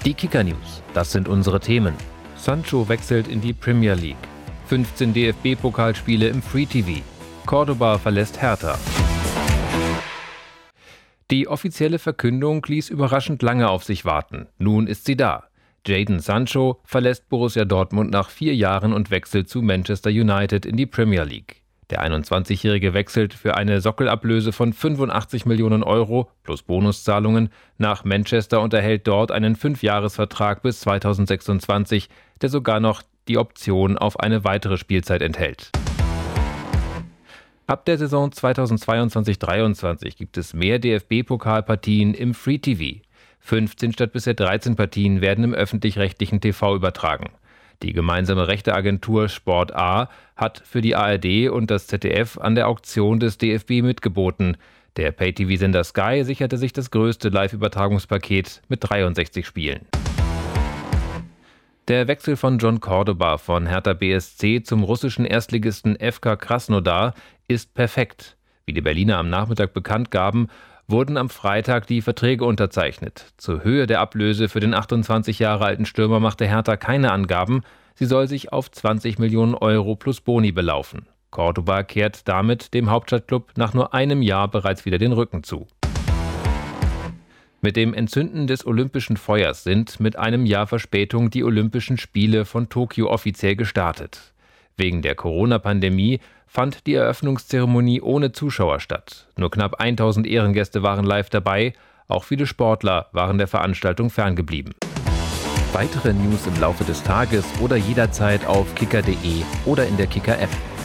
Die Kicker News, das sind unsere Themen. Sancho wechselt in die Premier League. 15 DFB-Pokalspiele im Free TV. Cordoba verlässt Hertha. Die offizielle Verkündung ließ überraschend lange auf sich warten. Nun ist sie da. Jadon Sancho verlässt Borussia Dortmund nach 4 Jahren und wechselt zu Manchester United in die Premier League. Der 21-Jährige wechselt für eine Sockelablöse von 85 Millionen Euro plus Bonuszahlungen nach Manchester und erhält dort einen 5-Jahres-Vertrag bis 2026, der sogar noch die Option auf eine weitere Spielzeit enthält. Ab der Saison 2022/23 gibt es mehr DFB-Pokalpartien im Free TV. 15 statt bisher 13 Partien werden im öffentlich-rechtlichen TV übertragen. Die gemeinsame Rechteagentur Sport A hat für die ARD und das ZDF an der Auktion des DFB mitgeboten. Der Pay-TV-Sender Sky sicherte sich das größte Live-Übertragungspaket mit 63 Spielen. Der Wechsel von John Cordoba von Hertha BSC zum russischen Erstligisten FK Krasnodar ist perfekt. Wie die Berliner am Nachmittag bekannt gaben, wurden am Freitag die Verträge unterzeichnet. Zur Höhe der Ablöse für den 28 Jahre alten Stürmer machte Hertha keine Angaben. Sie soll sich auf 20 Millionen Euro plus Boni belaufen. Cordoba kehrt damit dem Hauptstadtklub nach nur einem Jahr bereits wieder den Rücken zu. Mit dem Entzünden des Olympischen Feuers sind mit einem Jahr Verspätung die Olympischen Spiele von Tokio offiziell gestartet. Wegen der Corona-Pandemie fand die Eröffnungszeremonie ohne Zuschauer statt. Nur knapp 1000 Ehrengäste waren live dabei. Auch viele Sportler waren der Veranstaltung ferngeblieben. Weitere News im Laufe des Tages oder jederzeit auf kicker.de oder in der Kicker-App.